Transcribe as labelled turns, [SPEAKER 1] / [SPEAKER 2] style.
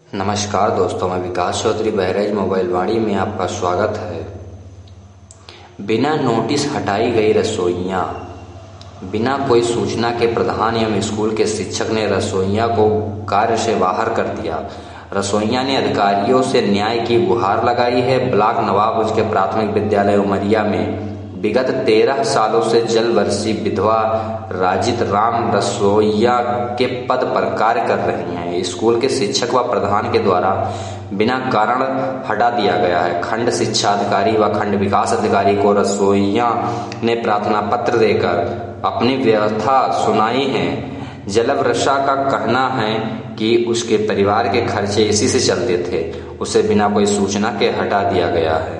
[SPEAKER 1] नमस्कार दोस्तों, मैं विकास चौधरी बहराइच मोबाइल वाणी में आपका स्वागत है। बिना नोटिस हटाई गई रसोइयाँ। बिना कोई सूचना के प्रधान एवं स्कूल के शिक्षक ने रसोइया को कार्य से बाहर कर दिया। रसोइया ने अधिकारियों से न्याय की गुहार लगाई है। ब्लॉक नवाबगंज के प्राथमिक विद्यालय उमरिया में विगत 13 सालों से जल वर्षी विधवा राजित राम रसोइया के पद पर कार्य कर रही हैं। स्कूल के शिक्षक व प्रधान के द्वारा बिना कारण हटा दिया गया है। खंड शिक्षा अधिकारी व खंड विकास अधिकारी को रसोइया ने प्रार्थना पत्र देकर अपनी व्यथा सुनाई है। जलवृषा का कहना है कि उसके परिवार के खर्चे इसी से चलते थे, उसे बिना कोई सूचना के हटा दिया गया है।